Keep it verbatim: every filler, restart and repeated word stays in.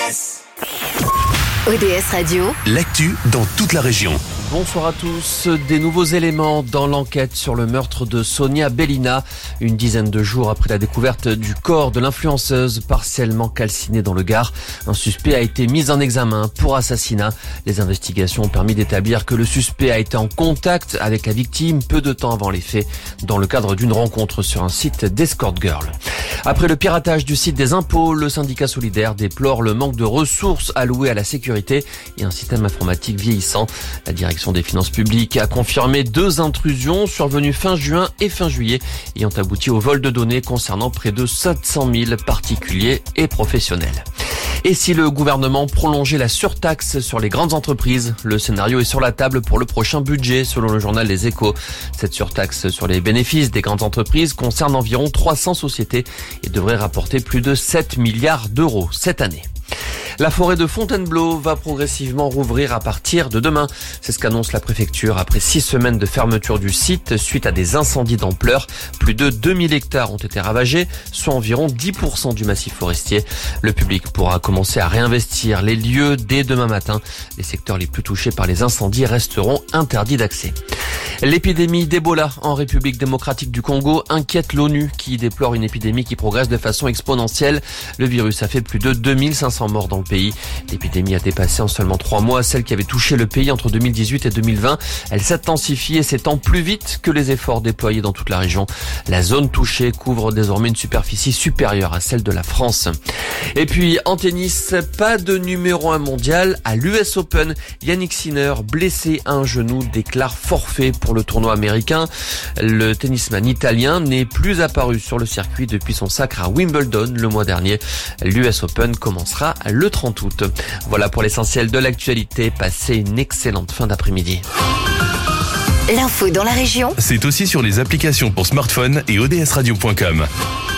S. O D S Radio, l'actu dans toute la région. Bonsoir à tous. Des nouveaux éléments dans l'enquête sur le meurtre de Sonia Bellina. Une dizaine de jours après la découverte du corps de l'influenceuse partiellement calcinée dans le Gard, un suspect a été mis en examen pour assassinat. Les investigations ont permis d'établir que le suspect a été en contact avec la victime peu de temps avant les faits, dans le cadre d'une rencontre sur un site d'escort girl. Après le piratage du site des impôts, le syndicat solidaire déplore le manque de ressources allouées à la sécurité et un système informatique vieillissant. La direction des finances publiques a confirmé deux intrusions survenues fin juin et fin juillet, ayant abouti au vol de données concernant près de sept cent mille particuliers et professionnels. Et si le gouvernement prolongeait la surtaxe sur les grandes entreprises, le scénario est sur la table pour le prochain budget, selon le journal Les Échos. Cette surtaxe sur les bénéfices des grandes entreprises concerne environ trois cents sociétés et devrait rapporter plus de sept milliards d'euros cette année. La forêt de Fontainebleau va progressivement rouvrir à partir de demain. C'est ce qu'annonce la préfecture après six semaines de fermeture du site suite à des incendies d'ampleur. Plus de deux mille hectares ont été ravagés, soit environ dix pour cent du massif forestier. Le public pourra commencer à réinvestir les lieux dès demain matin. Les secteurs les plus touchés par les incendies resteront interdits d'accès. L'épidémie d'Ebola en République démocratique du Congo inquiète l'ONU qui déplore une épidémie qui progresse de façon exponentielle. Le virus a fait plus de deux mille cinq cents morts dans le pays. L'épidémie a dépassé en seulement trois mois celle qui avait touché le pays entre deux mille dix-huit et deux mille vingt. Elle s'intensifie et s'étend plus vite que les efforts déployés dans toute la région. La zone touchée couvre désormais une superficie supérieure à celle de la France. Et puis en tennis, pas de numéro un mondial à l'U S Open. Yannick Sinner, blessé à un genou, déclare forfait pour le tournoi américain. Le tennisman italien n'est plus apparu sur le circuit depuis son sacre à Wimbledon le mois dernier. L'U S Open commencera le trente août. Voilà pour l'essentiel de l'actualité. Passez une excellente fin d'après-midi. l'info dans la région, C'est aussi sur les applications pour smartphone et O D S radio point com.